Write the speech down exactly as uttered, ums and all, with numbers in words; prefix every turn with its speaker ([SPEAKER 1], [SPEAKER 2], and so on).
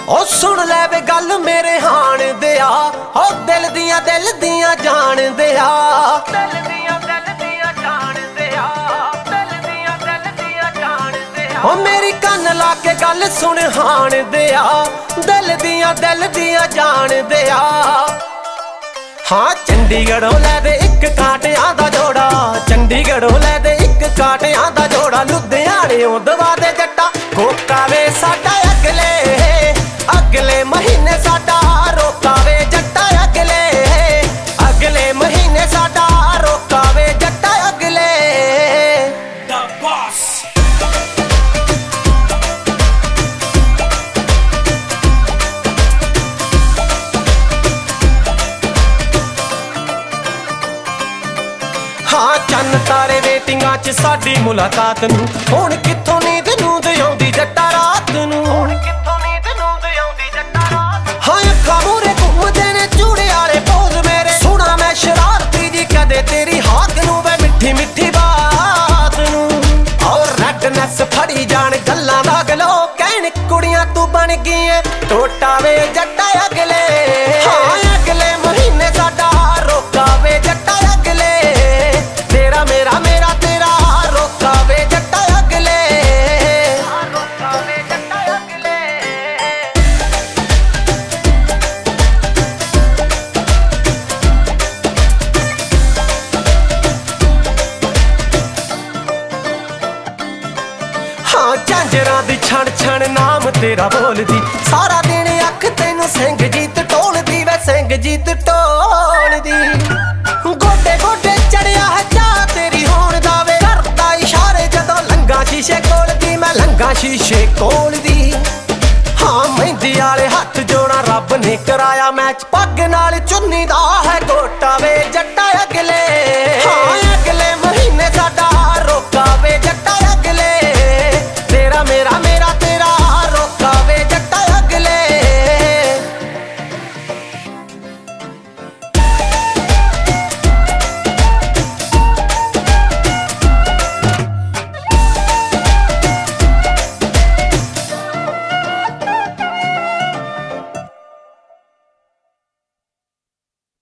[SPEAKER 1] ओ सुन ले वे गल मेरे हाण दिया, ओ दिल दियां दिल दियां जान दिया, दिल दियां दिल दियां जान दिया, दिल दियां दिल दियां जान दिया। ओ मेरी कन्न ला के गल सुन हाण दिया, दिल दियां दिल दियां जान दिया। हाँ चंडीगढ़ों लै दे इक कांटियां दा जोड़ा, चंडीगढ़ों लै दे इक कांटियां दा जोड़ा, लुधियाणेओं दवा दे जट्टा कोका वे साडा अगले अगले महीने साडा रोका वे जट्टा अगले अगले महीने साडा रोका वे जट्टा अगले। The boss हाँ चन्न तारे वेटिंगां च साडी मुलाकात नूं, हुण कित्थों नींद नूंद आउंदी जट्टा रात नूं, हुण कित्थों नींद नूंद आउंदी जट्टा रात। हाँ अखां मूहरे घुमदे ने चूड़े वाले पोज मेरे, सुना मैं शरारती जी कदे तेरी हाथ नूं वे मिठी मिठी बात नूं। और रेडनेस फड़ी जान गल्लां दा गलो, कहण कुड़ियां तू बन गई ऐ टोटा वे जट्टा अगले। हाँ अगले महीने साडा रोका वे जट्टा अगले, तेरा मेरा मेरा तेरा रोका वे जट्टा अगले, रोका वे जट्टा अगले। हाँ झांजरां दी छण छण नाम तेरा बोलदी, सारा दिन अख तैनूं सिंह जीत टोलदी वे सिंह जीत टोलदी। गोडे गोडे चढ़िया है चा तेरी होण दा वे, करदा इशारे जदों लंघां शीशे कोल दी, मैं लंघां शीशे कोल दी। हाँ मेहंदी वाले हत्थ जोड़ा रब ने कराया मैच, पग नाल चुन्नी दा है गोटा वे जट्टा